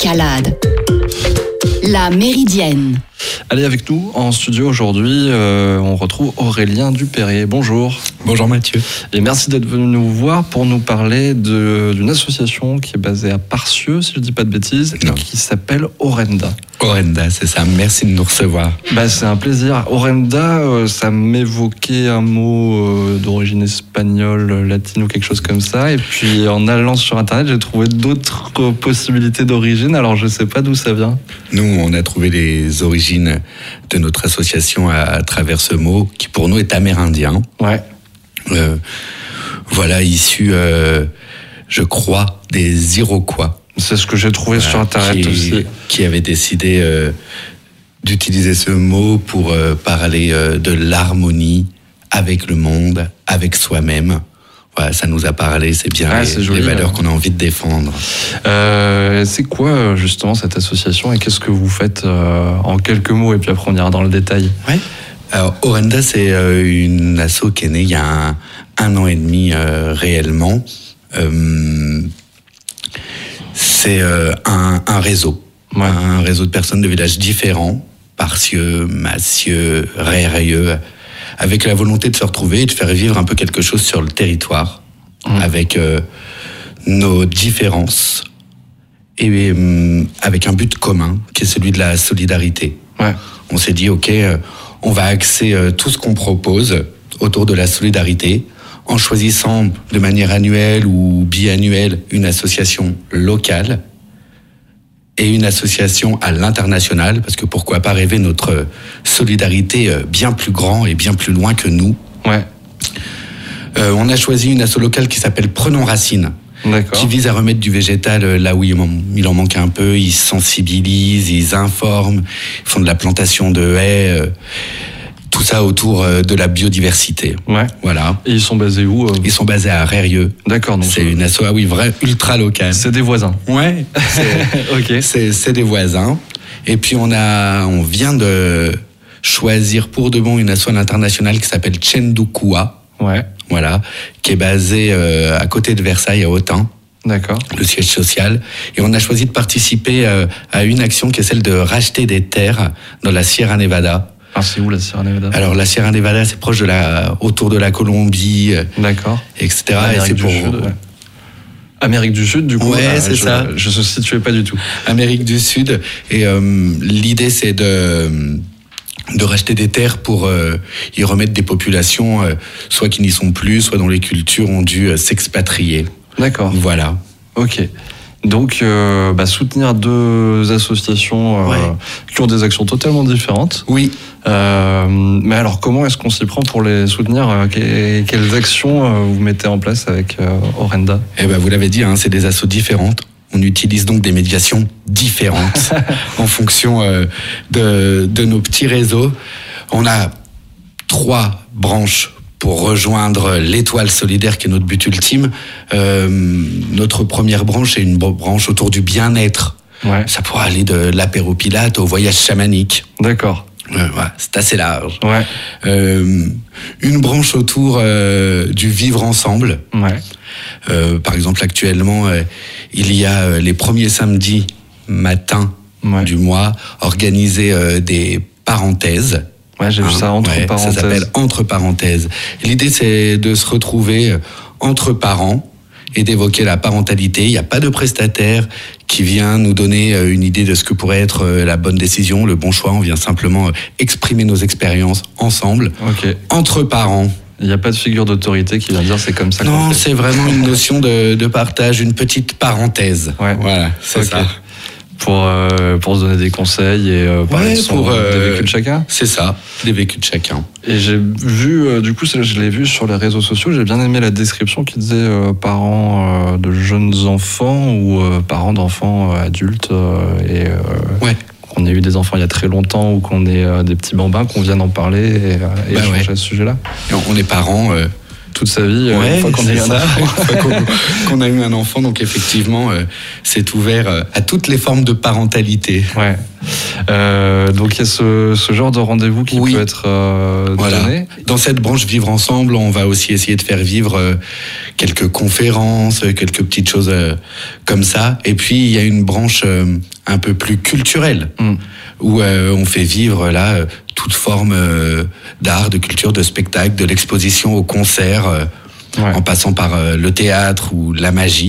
Escalade. La Méridienne. Allez, avec nous en studio aujourd'hui, on retrouve Aurélien Dupéré. Bonjour. Bonjour Mathieu. Et merci d'être venu nous voir pour nous parler d'une association qui est basée à Parcieux, si je ne dis pas de bêtises, et qui s'appelle Orenda. Orenda, c'est ça. Merci de nous recevoir. C'est un plaisir. Orenda, ça m'évoquait un mot d'origine espagnole, latine ou quelque chose comme ça. Et puis en allant sur Internet, j'ai trouvé d'autres possibilités d'origine. Alors je ne sais pas d'où ça vient. Nous, on a trouvé les origines de notre association à travers ce mot qui pour nous est amérindien. Ouais. Voilà, issu, je crois, des Iroquois. C'est ce que j'ai trouvé sur Internet aussi. Qui avait décidé d'utiliser ce mot pour parler de l'harmonie avec le monde, avec soi-même. Voilà, ça nous a parlé, c'est bien les valeurs qu'on a envie de défendre. C'est quoi justement cette association et qu'est-ce que vous faites en quelques mots et puis après on ira dans le détail. Ouais. Alors Orenda, c'est une asso qui est née il y a un an et demi réellement. C'est un réseau, un réseau de personnes de villages différents, Parcieux, Massieux, Rérieux, avec la volonté de se retrouver et de faire vivre un peu quelque chose sur le territoire, avec nos différences et avec un but commun qui est celui de la solidarité. Ouais. On s'est dit, ok, on va axer tout ce qu'on propose autour de la solidarité en choisissant de manière annuelle ou biannuelle une association locale et une association à l'international, parce que pourquoi pas rêver notre solidarité bien plus grand et bien plus loin que nous. Ouais. On a choisi une asso locale qui s'appelle Prenons Racine, qui vise à remettre du végétal là où il en manque un peu. Ils sensibilisent, ils informent, ils font de la plantation de haies, tout ça autour de la biodiversité. Ouais. Voilà. Et ils sont basés où Ils sont basés à Rérieux. D'accord. Donc c'est une asso, vraie ultra locale. C'est des voisins. Ouais. Ok. C'est des voisins. Et puis on vient de choisir pour de bon une asso à l'international qui s'appelle Chendukua. Ouais. Voilà, qui est basée à côté de Versailles, à Autun. D'accord. Le siège social. Et on a choisi de participer à une action qui est celle de racheter des terres dans la Sierra Nevada. Ah, c'est où la Sierra Nevada ? Alors la Sierra Nevada, c'est proche autour de la Colombie, d'accord. etc. Amérique et c'est du Sud, ouais. Amérique du Sud, du coup. Ouais, c'est ça. Je ne situais pas du tout. Amérique du Sud. Et l'idée, c'est de racheter des terres pour y remettre des populations, soit qui n'y sont plus, soit dont les cultures ont dû s'expatrier. D'accord. Voilà. Ok. Donc, soutenir deux associations qui ont des actions totalement différentes. Oui. Mais alors, comment est-ce qu'on s'y prend pour les soutenir ? Quelles actions vous mettez en place avec Orenda ? Vous l'avez dit, c'est des assos différentes. On utilise donc des médiations différentes en fonction de nos petits réseaux. On a 3 branches pour rejoindre l'étoile solidaire qui est notre but ultime. Notre première branche est une branche autour du bien-être. Ouais. Ça pourra aller de l'apéro-pilate au voyage chamanique. D'accord. C'est assez large. Ouais. Une branche autour du vivre ensemble. Ouais. Par exemple, actuellement, il y a les premiers samedis matins du mois organisés des parenthèses. Ouais, j'ai vu ça, entre parenthèses. Ça s'appelle entre parenthèses. L'idée, c'est de se retrouver entre parents et d'évoquer la parentalité. Il n'y a pas de prestataire qui vient nous donner une idée de ce que pourrait être la bonne décision, le bon choix. On vient simplement exprimer nos expériences ensemble, entre parents. Il n'y a pas de figure d'autorité qui vient dire c'est comme ça qu'on fait. Non, c'est vraiment une notion de partage, une petite parenthèse. Ouais. Voilà, c'est ça. Pour se donner des conseils et parler des vécus de chacun. C'est ça, des vécus de chacun. Et j'ai vu, du coup, je l'ai vu sur les réseaux sociaux, j'ai bien aimé la description qui disait parents de jeunes enfants ou parents d'enfants adultes. Qu'on ait eu des enfants il y a très longtemps ou qu'on ait des petits bambins, qu'on vienne en parler et échanger à ce sujet-là. On est parents toute sa vie, une fois qu'on a eu un enfant. Une fois qu'on a eu un enfant, donc effectivement, c'est ouvert à toutes les formes de parentalité. Ouais. Donc il y a ce genre de rendez-vous qui peut être donné. Dans cette branche Vivre Ensemble, on va aussi essayer de faire vivre quelques conférences, quelques petites choses comme ça. Et puis il y a une branche un peu plus culturelle, où on fait vivre là toute forme d'art, de culture, de spectacle, de l'exposition au concert, en passant par le théâtre ou la magie.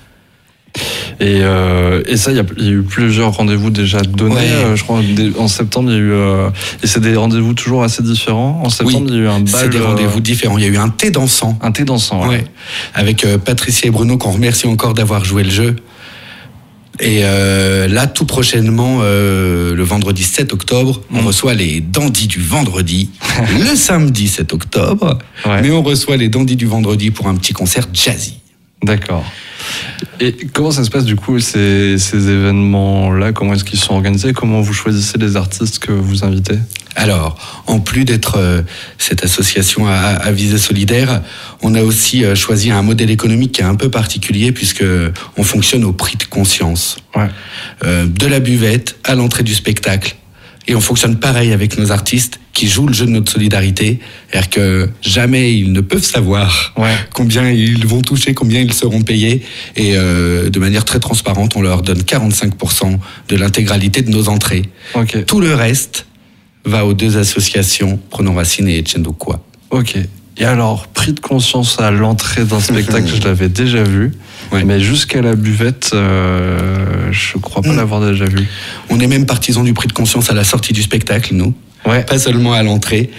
Et ça, il y a eu plusieurs rendez-vous déjà donnés. Je crois en septembre, il y a eu. Et c'est des rendez-vous toujours assez différents. En septembre, il y a eu un bal. C'est des rendez-vous différents. Il y a eu un thé dansant. Un thé dansant, ouais. Avec Patricia et Bruno, qu'on remercie encore d'avoir joué le jeu. Et là, tout prochainement, le vendredi 7 octobre, on reçoit les Dandys du vendredi. Le samedi 7 octobre. Mais on reçoit les Dandys du vendredi pour un petit concert jazzy. D'accord. Et comment ça se passe du coup ces événements-là? Comment est-ce qu'ils sont organisés? Comment vous choisissez les artistes que vous invitez? Alors, en plus d'être cette association à visée solidaire, on a aussi choisi un modèle économique qui est un peu particulier puisque on fonctionne au prix de conscience. De la buvette à l'entrée du spectacle. Et on fonctionne pareil avec nos artistes qui jouent le jeu de notre solidarité. C'est-à-dire que jamais ils ne peuvent savoir combien ils vont toucher, combien ils seront payés. Et de manière très transparente, on leur donne 45% de l'intégralité de nos entrées. Tout le reste va aux deux associations, Prenons Racine et Etchendokwa. Ok. Et alors, prix de conscience à l'entrée d'un spectacle, je l'avais déjà vu. Mais jusqu'à la buvette, je crois pas l'avoir déjà vu. On est même partisans du prix de conscience à la sortie du spectacle, nous. Pas seulement à l'entrée.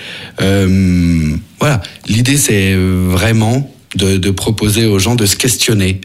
Voilà. L'idée, c'est vraiment de proposer aux gens de se questionner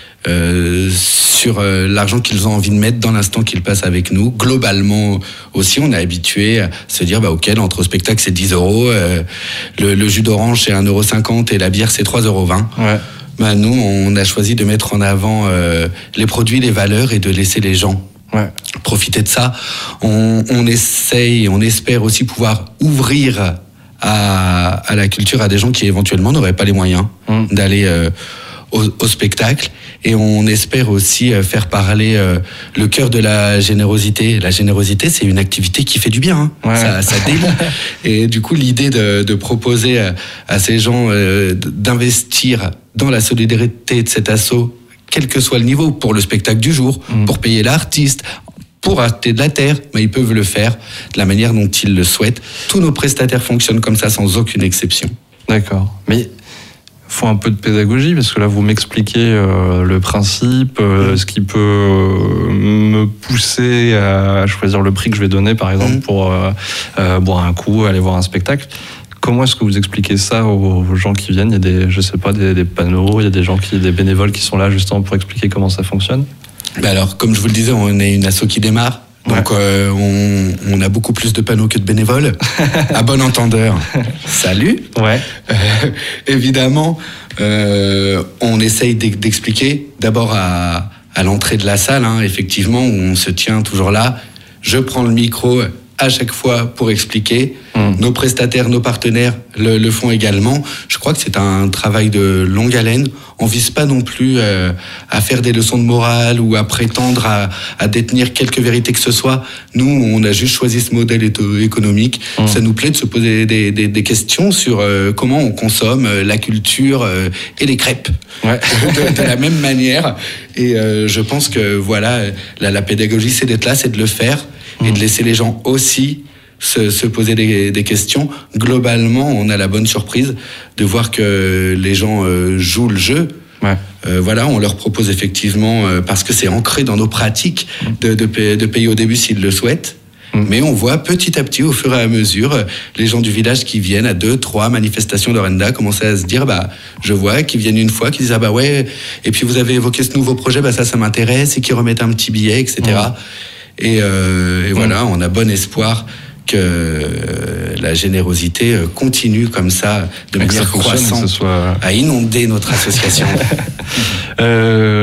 sur l'argent qu'ils ont envie de mettre dans l'instant qu'ils passent avec nous. Globalement aussi, on est habitué à se dire ok, l'entrée au spectacle c'est 10 €, le jus d'orange c'est 1,50 € et la bière c'est 3,20 €. Nous, on a choisi de mettre en avant les produits, les valeurs et de laisser les gens profiter de ça. On essaye, on espère aussi pouvoir ouvrir à la culture à des gens qui éventuellement n'auraient pas les moyens d'aller au spectacle. Et on espère aussi faire parler le cœur de la générosité. La générosité, c'est une activité qui fait du bien. Ça délie. Et du coup, l'idée de proposer à ces gens d'investir dans la solidarité de cet assaut, quel que soit le niveau, pour le spectacle du jour, pour payer l'artiste, pour acheter de la terre, mais ils peuvent le faire de la manière dont ils le souhaitent. Tous nos prestataires fonctionnent comme ça, sans aucune exception. D'accord. Mais faut un peu de pédagogie, parce que là, vous m'expliquez le principe, ce qui peut me pousser à choisir le prix que je vais donner, par exemple, pour boire un coup, aller voir un spectacle. Comment est-ce que vous expliquez ça aux gens qui viennent? Il y a des panneaux, il y a des bénévoles qui sont là justement pour expliquer comment ça fonctionne? Alors, comme je vous le disais, on est une asso qui démarre. Donc, on a beaucoup plus de panneaux que de bénévoles. À bon entendeur, salut. Évidemment, on essaye d'expliquer d'abord à l'entrée de la salle, effectivement, où on se tient toujours là. Je prends le micro à chaque fois pour expliquer. Nos prestataires, nos partenaires le font également. Je crois que c'est un travail de longue haleine. On vise pas non plus à faire des leçons de morale ou à prétendre à détenir quelque vérité que ce soit. Nous, on a juste choisi ce modèle économique. Ça nous plaît de se poser des questions sur comment on consomme la culture et les crêpes de la même manière. Et je pense que voilà, la pédagogie, c'est d'être là, c'est de le faire et de laisser les gens aussi se poser des questions. Globalement, on a la bonne surprise de voir que les gens jouent le jeu. On leur propose effectivement, parce que c'est ancré dans nos pratiques, de payer au début s'ils le souhaitent. Mais on voit petit à petit, au fur et à mesure, les gens du village qui viennent à 2-3 manifestations d'Orenda commencer à se dire, je vois, qu'ils viennent une fois, qu'ils disent, et puis vous avez évoqué ce nouveau projet, ça m'intéresse, et qu'ils remettent un petit billet, etc. Et voilà, on a bon espoir que la générosité continue comme ça, de manière croissante, à inonder notre association.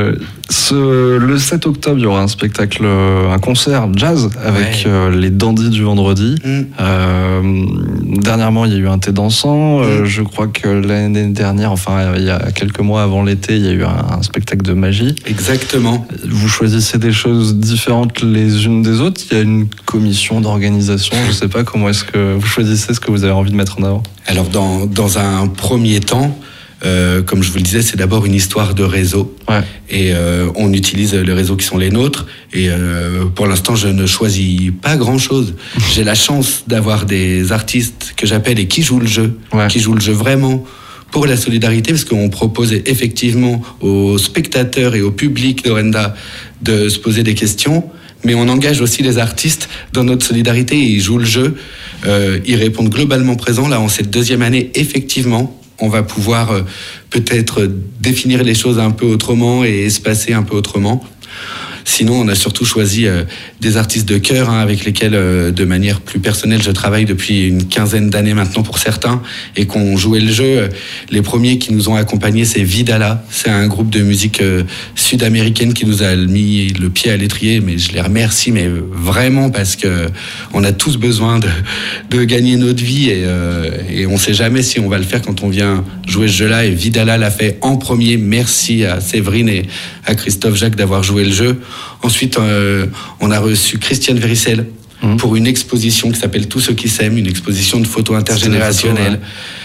Le 7 octobre, il y aura un spectacle, un concert jazz avec les Dandys du vendredi. Dernièrement, il y a eu un thé dansant. Je crois que l'année dernière, enfin, il y a quelques mois avant l'été, il y a eu un spectacle de magie. Exactement. Vous choisissez des choses différentes les unes des autres. Il y a une commission d'organisation. Je ne sais pas comment est-ce que vous choisissez ce que vous avez envie de mettre en avant. Alors, dans un premier temps, comme je vous le disais, c'est d'abord une histoire de réseau. Et on utilise les réseaux qui sont les nôtres. Et pour l'instant, je ne choisis pas grand-chose. J'ai la chance d'avoir des artistes que j'appelle et qui jouent le jeu. Qui jouent le jeu vraiment pour la solidarité, parce qu'on propose effectivement aux spectateurs et au public d'Orenda de se poser des questions. Mais on engage aussi les artistes dans notre solidarité. Ils jouent le jeu. Ils répondent globalement présents. Là, en cette deuxième année, effectivement, on va pouvoir peut-être définir les choses un peu autrement et espacer un peu autrement. Sinon, on a surtout choisi des artistes de cœur avec lesquels, de manière plus personnelle, je travaille depuis une quinzaine d'années maintenant pour certains et qu'on jouait le jeu. Les premiers qui nous ont accompagnés, c'est Vidala. C'est un groupe de musique sud-américaine qui nous a mis le pied à l'étrier. Mais je les remercie, mais vraiment, parce que on a tous besoin de gagner notre vie et on ne sait jamais si on va le faire quand on vient jouer ce jeu-là. Et Vidala l'a fait en premier. Merci à Séverine et à Christophe Jacques d'avoir joué le jeu. Ensuite, on a reçu Christiane Véricel pour une exposition qui s'appelle Tous ceux qui s'aiment, une exposition de photos intergénérationnelles,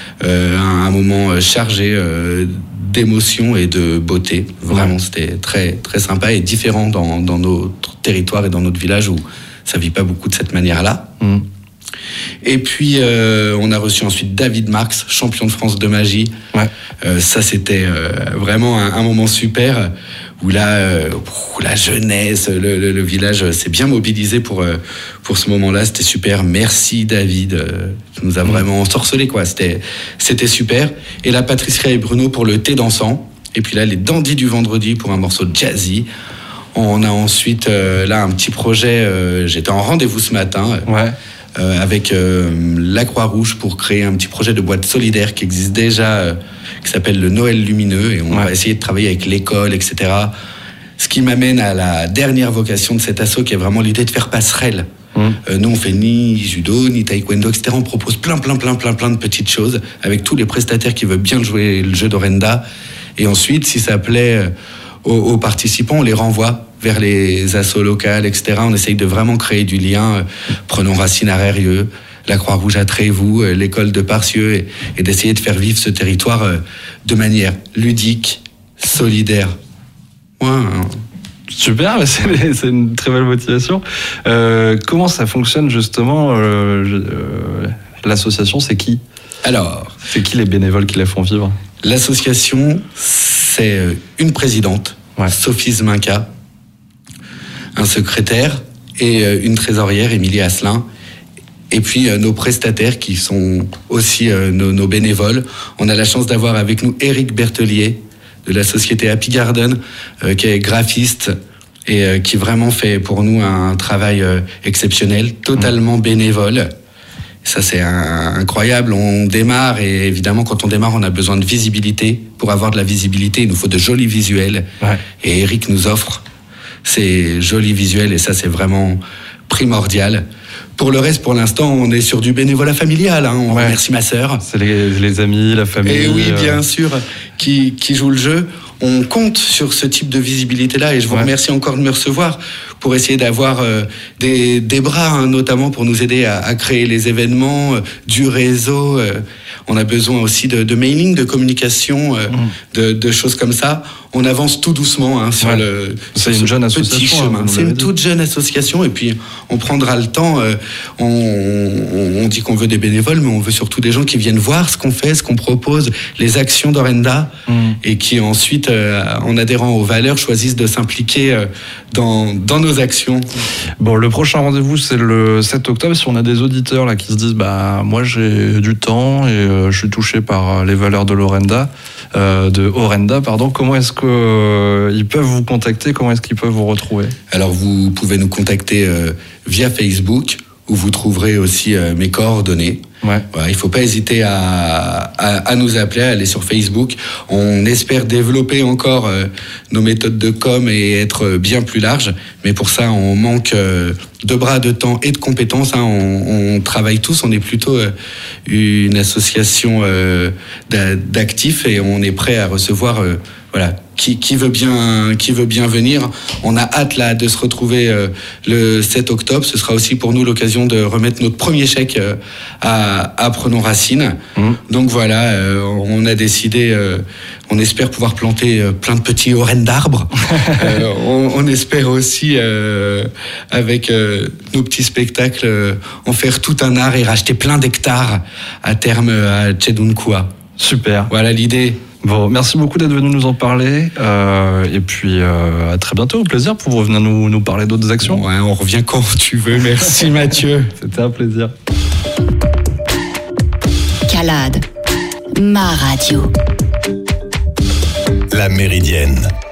un moment chargé d'émotion et de beauté. Vraiment, c'était très, très sympa et différent dans notre territoire et dans notre village où ça ne vit pas beaucoup de cette manière-là. Et puis, on a reçu ensuite David Marx, champion de France de magie. Ça, c'était vraiment un moment super où là, la jeunesse, le village s'est bien mobilisé pour ce moment-là. C'était super. Merci David, qui nous a vraiment ensorcelés, quoi. C'était super. Et là, Patricia et Bruno pour le thé dansant. Et puis là, les Dandys du vendredi pour un morceau jazzy. On a ensuite là un petit projet. J'étais en rendez-vous ce matin. Avec la Croix-Rouge pour créer un petit projet de boîte solidaire qui existe déjà, qui s'appelle le Noël Lumineux, et on va essayer de travailler avec l'école, etc. Ce qui m'amène à la dernière vocation de cet asso, qui est vraiment l'idée de faire passerelle. Nous, on fait ni judo, ni taekwondo, etc. On propose plein de petites choses avec tous les prestataires qui veulent bien jouer le jeu d'Orenda. Et ensuite, si ça plaît aux participants, on les renvoie vers les assos locales, etc. On essaye de vraiment créer du lien. Prenons Racine à Rérieux, la Croix-Rouge à Trévoux, l'école de Parcieux, et d'essayer de faire vivre ce territoire de manière ludique, solidaire. Super, c'est une très belle motivation. Comment ça fonctionne justement l'association, c'est qui ? Alors, c'est qui les bénévoles qui la font vivre ? L'association, c'est une présidente, Sophie Zminka, un secrétaire et une trésorière, Émilie Asselin, et puis nos prestataires qui sont aussi nos bénévoles. On a la chance d'avoir avec nous Éric Berthelier de la société Happy Garden, qui est graphiste et qui vraiment fait pour nous un travail exceptionnel, totalement bénévole. Ça, c'est incroyable. On démarre et évidemment, quand on démarre, on a besoin de visibilité. Pour avoir de la visibilité, il nous faut de jolis visuels. Et Eric nous offre ces jolis visuels et ça, c'est vraiment primordial. Pour le reste, pour l'instant, on est sur du bénévolat familial. On remercie ma sœur. C'est les amis, la famille. Et oui, bien sûr, qui jouent le jeu. On compte sur ce type de visibilité-là et je vous remercie encore de me recevoir pour essayer d'avoir des bras, notamment pour nous aider à créer les événements, du réseau. On a besoin aussi de mailing, de communication, de choses comme ça. On avance tout doucement sur c'est une jeune association, chemin. C'est une toute jeune association et puis on prendra le temps. On dit qu'on veut des bénévoles, mais on veut surtout des gens qui viennent voir ce qu'on fait, ce qu'on propose, les actions d'Orenda et qui ensuite, en adhérant aux valeurs, choisissent de s'impliquer dans nos actions. Bon, le prochain rendez-vous, c'est le 7 octobre. Si on a des auditeurs là qui se disent, moi j'ai du temps et je suis touché par les valeurs de Orenda, comment est-ce qu'ils peuvent vous contacter, comment est-ce qu'ils peuvent vous retrouver ? Alors vous pouvez nous contacter via Facebook où vous trouverez aussi mes coordonnées. Ouais. Voilà, il ne faut pas hésiter à nous appeler, à aller sur Facebook. On espère développer encore nos méthodes de com et être bien plus large. Mais pour ça, on manque de bras, de temps et de compétences. Hein. On travaille tous. On est plutôt une association d'actifs et on est prêt à recevoir voilà, qui veut bien venir. On a hâte là de se retrouver le 7 octobre. Ce sera aussi pour nous l'occasion de remettre notre premier chèque à Prenons Racine. Donc voilà, on a décidé, on espère pouvoir planter plein de petits orennes d'arbres. On espère aussi, avec nos petits spectacles, en faire tout un art et racheter plein d'hectares à terme à Tchedounkoua. Super. Voilà l'idée. Bon, merci beaucoup d'être venu nous en parler. Et puis, à très bientôt. Au plaisir pour vous venir nous parler d'autres actions. Ouais, on revient quand tu veux. Merci Mathieu. C'était un plaisir. Calade, ma radio. La Méridienne.